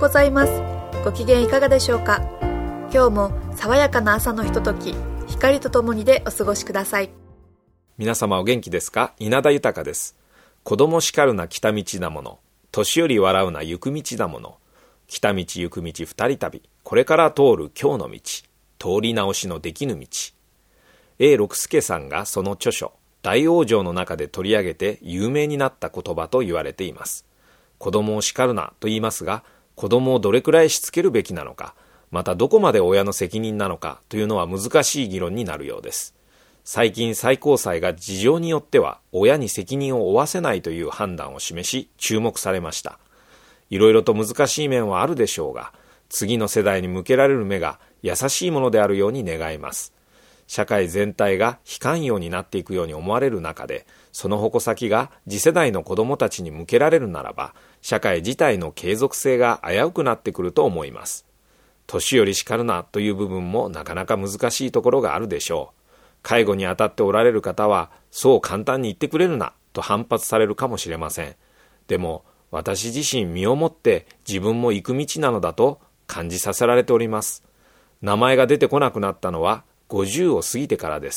ございます。ご機嫌いかがでしょうか。今日も爽やかな朝のひととき、光とともにでお過ごしください。 皆様お元気ですか。稲田豊です。子供叱るな来た道だもの、年寄り笑うな行く道だもの、来た道行く道二人旅、これから通る今日の道、通り直しのできぬ道。永六輔さんがその著書大往生の中で取り上げて有名になった言葉と言われています。子供を叱るなと言いますが、子供をどれくらいしつけるべきなのか、またどこまで親の責任なのかというのは難しい議論になるようです。最近最高裁が事情によっては親に責任を負わせないという判断を示し注目されました。いろいろと難しい面はあるでしょうが、次の世代に向けられる目が優しいものであるように願います。社会全体が非寛容になっていくように思われる中で、その矛先が次世代の子どもたちに向けられるならば、社会自体の継続性が危うくなってくると思います。年寄り叱るなという部分もなかなか難しいところがあるでしょう。介護に当たっておられる方は、そう簡単に言ってくれるなと反発されるかもしれません。でも私自身身をもって自分も行く道なのだと感じさせられております。名前が出てこなくなったのは50を過ぎてからです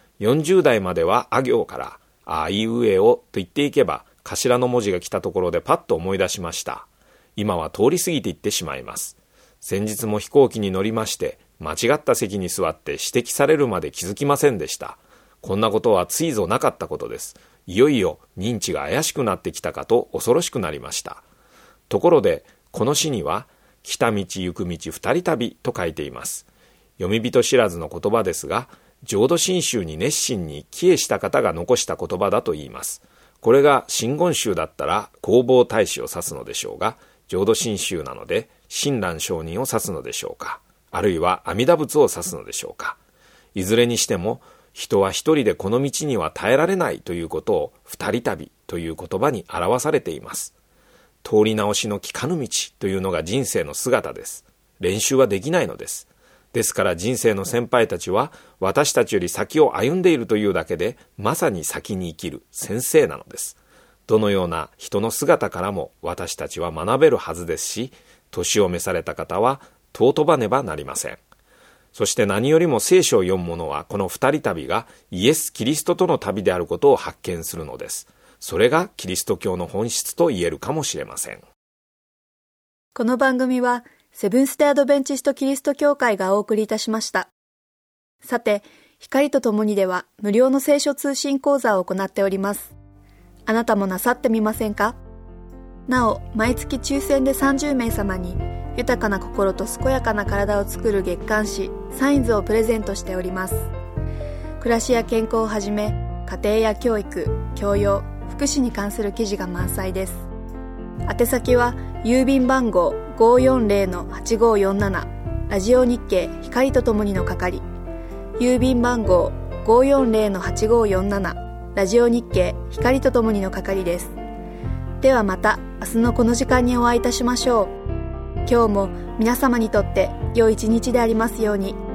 。40代まではあ行からあいうえおと言っていけば頭の文字が来たところでパッと思い出しました。今は通り過ぎていってしまいます。先日も飛行機に乗りまして、間違った席に座って指摘されるまで気づきませんでした。こんなことはついぞなかったことです。いよいよ認知が怪しくなってきたかと恐ろしくなりました。ところでこの詩には来た道行く道二人旅と書いています。読み人知らずの言葉ですが、浄土真宗に熱心に帰依した方が残した言葉だといいます。これが真言宗だったら弘法大師を指すのでしょうが、浄土真宗なので親鸞上人を指すのでしょうか、あるいは阿弥陀仏を指すのでしょうか。いずれにしても人は一人でこの道には耐えられないということを二人旅という言葉に表されています。通り直しのきかぬ道というのが人生の姿です。練習はできないのです。ですから人生の先輩たちは私たちより先を歩んでいるというだけで、まさに先に生きる先生なのです。どのような人の姿からも私たちは学べるはずですし、年を召された方は尊ばねばなりません。そして何よりも聖書を読む者はこの二人旅がイエス・キリストとの旅であることを発見するのです。それがキリスト教の本質と言えるかもしれません。 この番組はセブンステアドベンチストキリスト教会がお送りいたしました。さて、光とともにでは無料の聖書通信講座を行っております。あなたもなさってみませんか？なお、毎月抽選で30名様に豊かな心と健やかな体を作る月刊誌サインズをプレゼントしております。暮らしや健康をはじめ、家庭や教育、教養、福祉に関する記事が満載です。宛先は郵便番号 540-8547 ラジオ日経光とともにの係、郵便番号 540-8547 ラジオ日経光とともにの係です。ではまた明日のこの時間にお会いいたしましょう。今日も皆様にとって良い一日でありますように。